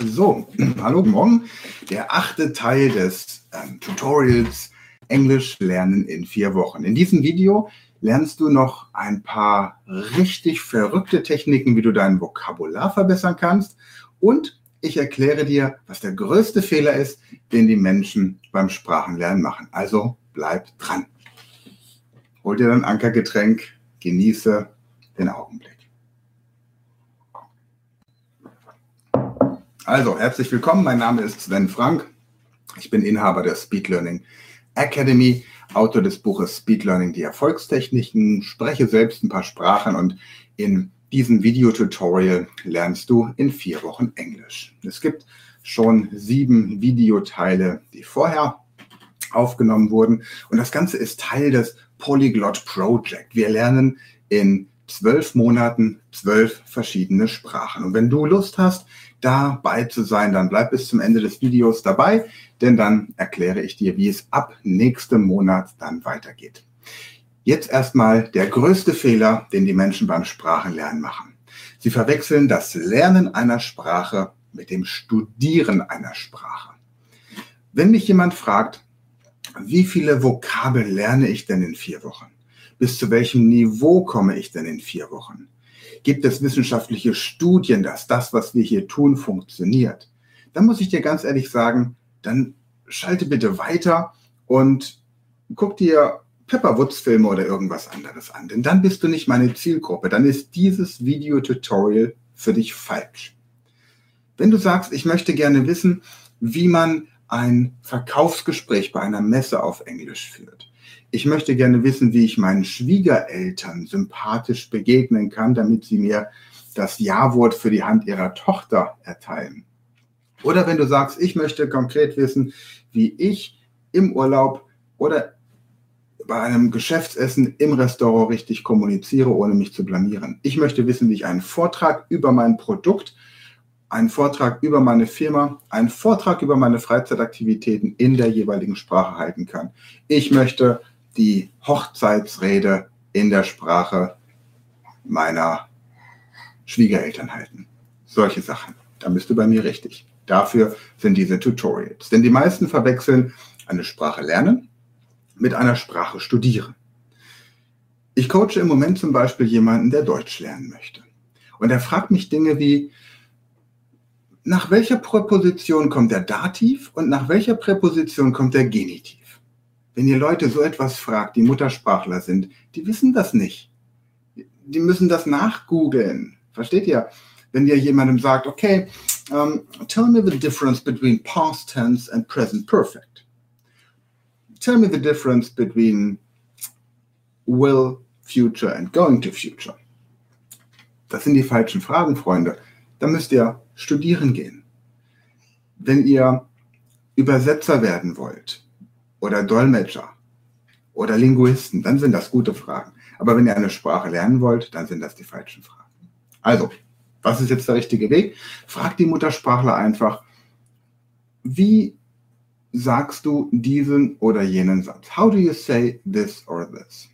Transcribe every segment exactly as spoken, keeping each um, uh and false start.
So, hallo, guten Morgen. Der achte Teil des ähm, Tutorials Englisch lernen in vier Wochen. In diesem Video lernst du noch ein paar richtig verrückte Techniken, wie du dein Vokabular verbessern kannst. Und ich erkläre dir, was der größte Fehler ist, den die Menschen beim Sprachenlernen machen. Also bleib dran. Hol dir dein Ankergetränk, genieße den Augenblick. Also, herzlich willkommen. Mein Name ist Sven Frank. Ich bin Inhaber der Speed Learning Academy, Autor des Buches Speed Learning, die Erfolgstechniken, spreche selbst ein paar Sprachen und in diesem Videotutorial lernst du in vier Wochen Englisch. Es gibt schon sieben Videoteile, die vorher aufgenommen wurden und das Ganze ist Teil des Polyglot Project. Wir lernen in zwölf Monaten zwölf verschiedene Sprachen. Und wenn du Lust hast, dabei zu sein, dann bleib bis zum Ende des Videos dabei, denn dann erkläre ich dir, wie es ab nächstem Monat dann weitergeht. Jetzt erstmal der größte Fehler, den die Menschen beim Sprachenlernen machen. Sie verwechseln das Lernen einer Sprache mit dem Studieren einer Sprache. Wenn mich jemand fragt, wie viele Vokabeln lerne ich denn in vier Wochen? Bis zu welchem Niveau komme ich denn in vier Wochen? Gibt es wissenschaftliche Studien, dass das, was wir hier tun, funktioniert? Dann muss ich dir ganz ehrlich sagen, dann schalte bitte weiter und guck dir Pepper-Woods-Filme oder irgendwas anderes an. Denn dann bist du nicht meine Zielgruppe. Dann ist dieses Videotutorial für dich falsch. Wenn du sagst, ich möchte gerne wissen, wie man ein Verkaufsgespräch bei einer Messe auf Englisch führt. Ich möchte gerne wissen, wie ich meinen Schwiegereltern sympathisch begegnen kann, damit sie mir das Ja-Wort für die Hand ihrer Tochter erteilen. Oder wenn du sagst, ich möchte konkret wissen, wie ich im Urlaub oder bei einem Geschäftsessen im Restaurant richtig kommuniziere, ohne mich zu blamieren. Ich möchte wissen, wie ich einen Vortrag über mein Produkt, einen Vortrag über meine Firma, einen Vortrag über meine Freizeitaktivitäten in der jeweiligen Sprache halten kann. Ich möchte die Hochzeitsrede in der Sprache meiner Schwiegereltern halten. Solche Sachen. Da bist du bei mir richtig. Dafür sind diese Tutorials. Denn die meisten verwechseln eine Sprache lernen mit einer Sprache studieren. Ich coache im Moment zum Beispiel jemanden, der Deutsch lernen möchte. Und er fragt mich Dinge wie, nach welcher Präposition kommt der Dativ und nach welcher Präposition kommt der Genitiv? Wenn ihr Leute so etwas fragt, die Muttersprachler sind, die wissen das nicht. Die müssen das nachgoogeln. Versteht ihr? Wenn ihr jemandem sagt, okay, um, tell me the difference between past tense and present perfect. Tell me the difference between will, future and going to future. Das sind die falschen Fragen, Freunde. Da müsst ihr studieren gehen. Wenn ihr Übersetzer werden wollt, oder Dolmetscher oder Linguisten, dann sind das gute Fragen. Aber wenn ihr eine Sprache lernen wollt, dann sind das die falschen Fragen. Also, was ist jetzt der richtige Weg? Frag die Muttersprachler einfach, wie sagst du diesen oder jenen Satz? How do you say this or this?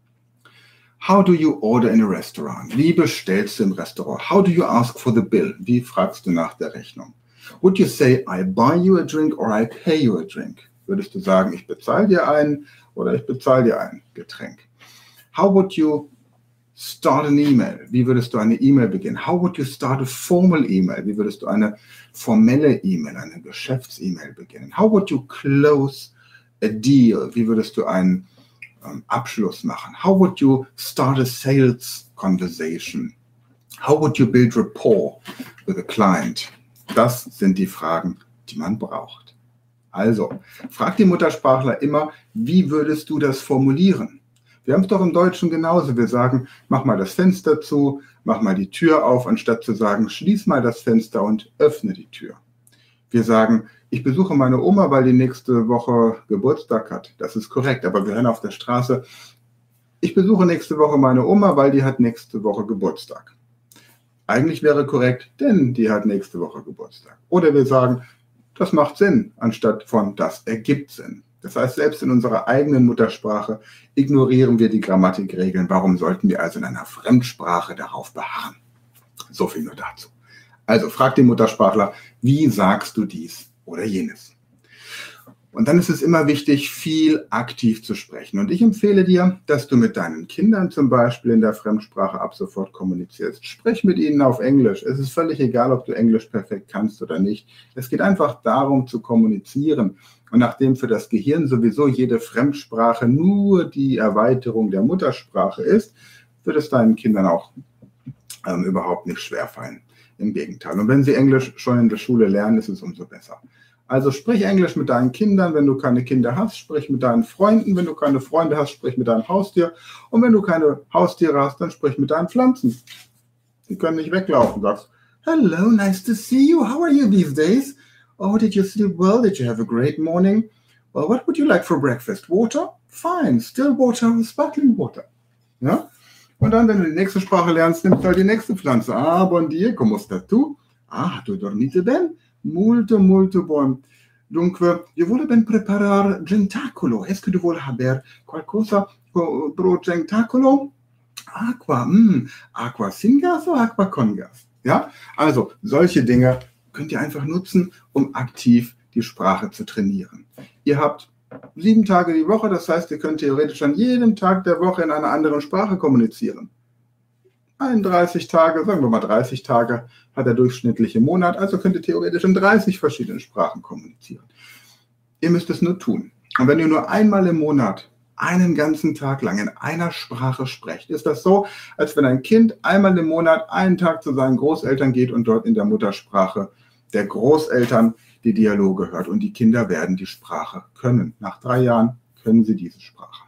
How do you order in a restaurant? Wie bestellst du im Restaurant? How do you ask for the bill? Wie fragst du nach der Rechnung? Would you say, I buy you a drink or I pay you a drink? Würdest du sagen, ich bezahle dir ein oder ich bezahle dir ein Getränk? How would you start an email? Wie würdest du eine E-Mail beginnen? How would you start a formal email? Wie würdest du eine formelle E-Mail, eine Geschäfts-E-Mail beginnen? How would you close a deal? Wie würdest du einen ähm, Abschluss machen? How would you start a sales conversation? How would you build rapport with a client? Das sind die Fragen, die man braucht. Also, frag die Muttersprachler immer, wie würdest du das formulieren? Wir haben es doch im Deutschen genauso. Wir sagen, mach mal das Fenster zu, mach mal die Tür auf, anstatt zu sagen, schließ mal das Fenster und öffne die Tür. Wir sagen, ich besuche meine Oma, weil die nächste Woche Geburtstag hat. Das ist korrekt, aber wir hören auf der Straße, ich besuche nächste Woche meine Oma, weil die hat nächste Woche Geburtstag. Eigentlich wäre korrekt, denn die hat nächste Woche Geburtstag. Oder wir sagen, das macht Sinn, anstatt von das ergibt Sinn. Das heißt, selbst in unserer eigenen Muttersprache ignorieren wir die Grammatikregeln. Warum sollten wir also in einer Fremdsprache darauf beharren? So viel nur dazu. Also frag den Muttersprachler, wie sagst du dies oder jenes? Und dann ist es immer wichtig, viel aktiv zu sprechen. Und ich empfehle dir, dass du mit deinen Kindern zum Beispiel in der Fremdsprache ab sofort kommunizierst. Sprich mit ihnen auf Englisch. Es ist völlig egal, ob du Englisch perfekt kannst oder nicht. Es geht einfach darum, zu kommunizieren. Und nachdem für das Gehirn sowieso jede Fremdsprache nur die Erweiterung der Muttersprache ist, wird es deinen Kindern auch ähm, überhaupt nicht schwerfallen. Im Gegenteil. Und wenn sie Englisch schon in der Schule lernen, ist es umso besser. Also sprich Englisch mit deinen Kindern, wenn du keine Kinder hast, sprich mit deinen Freunden, wenn du keine Freunde hast, sprich mit deinem Haustier. Und wenn du keine Haustiere hast, dann sprich mit deinen Pflanzen. Die können nicht weglaufen. Sagst, hello, nice to see you. How are you these days? Oh, did you sleep well? Did you have a great morning? Well, what would you like for breakfast? Water? Fine, still water, sparkling water. Ja? Und dann, wenn du die nächste Sprache lernst, nimmst du halt die nächste Pflanze. Ah, bon dia, come stai tu? Ah, tu dormite ben? Molto, molto buon. Dunque, io voglio ben preparare gentacolo. Est-ce que tu vuoi haber qualcosa pro gentacolo? Aqua, mm, aqua sin gas oder aqua con gas? Ja, also solche Dinge könnt ihr einfach nutzen, um aktiv die Sprache zu trainieren. Ihr habt sieben Tage die Woche, das heißt, ihr könnt theoretisch an jedem Tag der Woche in einer anderen Sprache kommunizieren. einunddreißig Tage, sagen wir mal dreißig Tage, hat der durchschnittliche Monat, also könnt ihr theoretisch in dreißig verschiedenen Sprachen kommunizieren. Ihr müsst es nur tun. Und wenn ihr nur einmal im Monat einen ganzen Tag lang in einer Sprache sprecht, ist das so, als wenn ein Kind einmal im Monat einen Tag zu seinen Großeltern geht und dort in der Muttersprache der Großeltern die Dialoge hört. Und die Kinder werden die Sprache können. Nach drei Jahren können sie diese Sprache.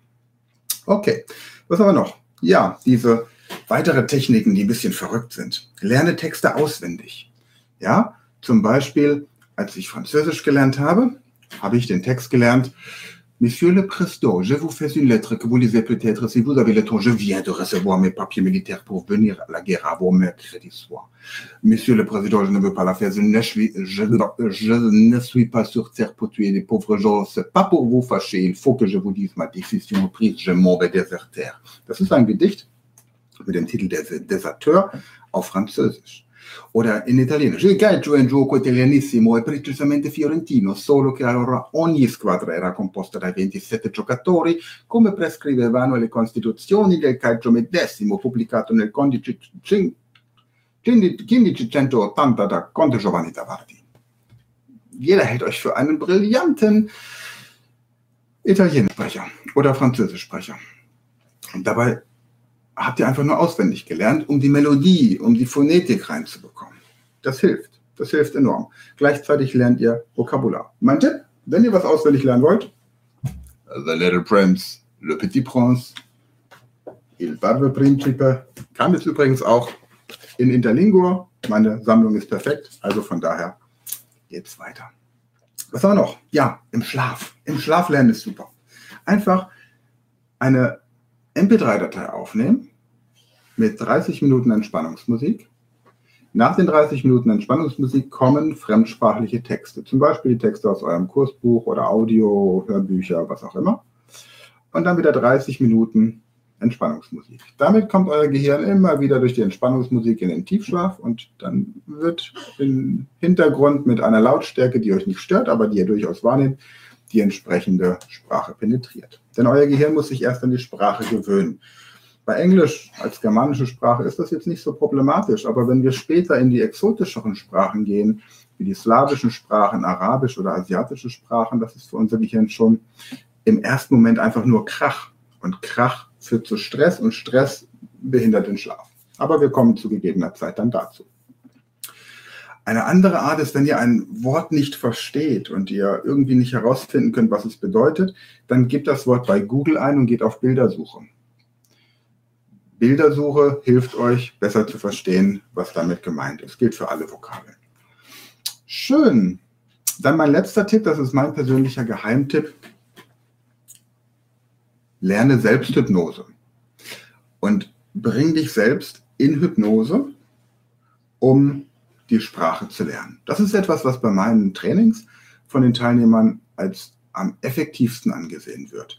Okay, was haben wir noch? Ja, diese weitere Techniken, die ein bisschen verrückt sind. Lerne Texte auswendig. Ja, zum Beispiel, als ich Französisch gelernt habe, habe ich den Text gelernt. Monsieur le Président, je vous fais une lettre que vous lisez peut-être si vous avez le temps. Je viens de recevoir mes papiers militaires pour venir à la guerre avant mercredi soir. Monsieur le Président, je ne veux pas la faire. Je ne suis, je, je ne suis pas sur terre pour tuer les pauvres gens. C'est pas pour vous fâcher. Il faut que je vous dise ma décision prise. Je m'en vais déserter. Das ist ein Gedicht mit dem Titel Der Deserteur auf Französisch. Oder in Italienisch. Il calcio è un gioco italianissimo e precisamente fiorentino, solo che allora ogni squadra era composta da ventisette giocatori, come prescrivevano le Costituzioni del calcio medesimo, pubblicato nel quindici ottanta da Conte Giovanni Tavardi. Jeder hält euch für einen brillanten Italienischsprecher oder Französischsprecher. Und dabei habt ihr einfach nur auswendig gelernt, um die Melodie, um die Phonetik reinzubekommen. Das hilft. Das hilft enorm. Gleichzeitig lernt ihr Vokabular. Mein Tipp, wenn ihr was auswendig lernen wollt, The Little Prince, Le Petit Prince, Il Barbe Principe, kam jetzt übrigens auch in Interlingua. Meine Sammlung ist perfekt, also von daher geht's weiter. Was haben wir noch? Ja, im Schlaf. Im Schlaf lernen ist super. Einfach eine M P drei Datei aufnehmen mit dreißig Minuten Entspannungsmusik. Nach den dreißig Minuten Entspannungsmusik kommen fremdsprachliche Texte, zum Beispiel die Texte aus eurem Kursbuch oder Audio, Hörbücher, was auch immer. Und dann wieder dreißig Minuten Entspannungsmusik. Damit kommt euer Gehirn immer wieder durch die Entspannungsmusik in den Tiefschlaf und dann wird im Hintergrund mit einer Lautstärke, die euch nicht stört, aber die ihr durchaus wahrnehmt, die entsprechende Sprache penetriert. Denn euer Gehirn muss sich erst an die Sprache gewöhnen. Bei Englisch als germanische Sprache ist das jetzt nicht so problematisch, aber wenn wir später in die exotischeren Sprachen gehen, wie die slawischen Sprachen, arabisch oder asiatische Sprachen, das ist für unser Gehirn schon im ersten Moment einfach nur Krach. Und Krach führt zu Stress und Stress behindert den Schlaf. Aber wir kommen zu gegebener Zeit dann dazu. Eine andere Art ist, wenn ihr ein Wort nicht versteht und ihr irgendwie nicht herausfinden könnt, was es bedeutet, dann gebt das Wort bei Google ein und geht auf Bildersuche. Bildersuche hilft euch, besser zu verstehen, was damit gemeint ist. Gilt für alle Vokabeln. Schön. Dann mein letzter Tipp, das ist mein persönlicher Geheimtipp. Lerne Selbsthypnose. Und bring dich selbst in Hypnose, um die Sprache zu lernen. Das ist etwas, was bei meinen Trainings von den Teilnehmern als am effektivsten angesehen wird.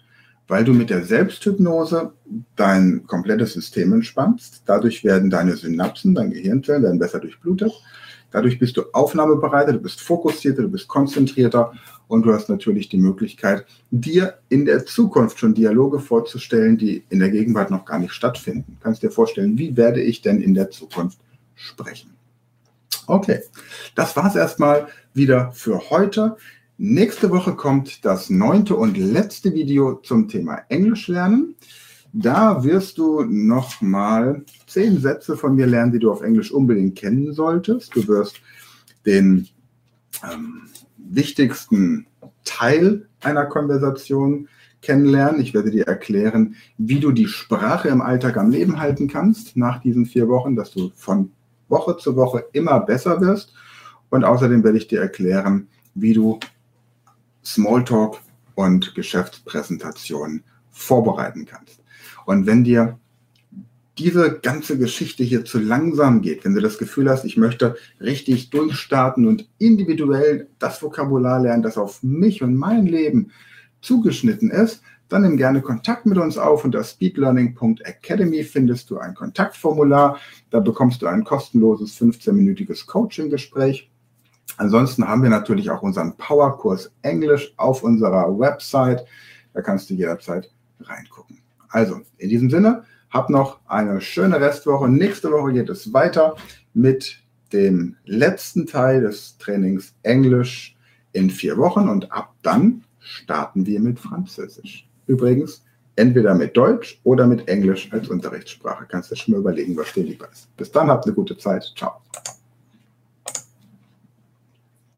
weil du mit der Selbsthypnose dein komplettes System entspannst. Dadurch werden deine Synapsen, dein Gehirnzellen, werden besser durchblutet. Dadurch bist du aufnahmebereiter, du bist fokussierter, du bist konzentrierter und du hast natürlich die Möglichkeit, dir in der Zukunft schon Dialoge vorzustellen, die in der Gegenwart noch gar nicht stattfinden. Du kannst dir vorstellen, wie werde ich denn in der Zukunft sprechen? Okay, das war es erstmal wieder für heute. Nächste Woche kommt das neunte und letzte Video zum Thema Englisch lernen. Da wirst du nochmal zehn Sätze von mir lernen, die du auf Englisch unbedingt kennen solltest. Du wirst den ähm, wichtigsten Teil einer Konversation kennenlernen. Ich werde dir erklären, wie du die Sprache im Alltag am Leben halten kannst nach diesen vier Wochen, dass du von Woche zu Woche immer besser wirst. Und außerdem werde ich dir erklären, wie du Smalltalk und Geschäftspräsentationen vorbereiten kannst. Und wenn dir diese ganze Geschichte hier zu langsam geht, wenn du das Gefühl hast, ich möchte richtig durchstarten und individuell das Vokabular lernen, das auf mich und mein Leben zugeschnitten ist, dann nimm gerne Kontakt mit uns auf. Unter speedlearning punkt academy findest du ein Kontaktformular. Da bekommst du ein kostenloses fünfzehnminütiges Coaching-Gespräch. Ansonsten haben wir natürlich auch unseren Powerkurs Englisch auf unserer Website. Da kannst du jederzeit reingucken. Also, in diesem Sinne, hab noch eine schöne Restwoche. Nächste Woche geht es weiter mit dem letzten Teil des Trainings Englisch in vier Wochen und ab dann starten wir mit Französisch. Übrigens, entweder mit Deutsch oder mit Englisch als Unterrichtssprache. Kannst du schon mal überlegen, was dir lieber ist. Bis dann, habt eine gute Zeit. Ciao.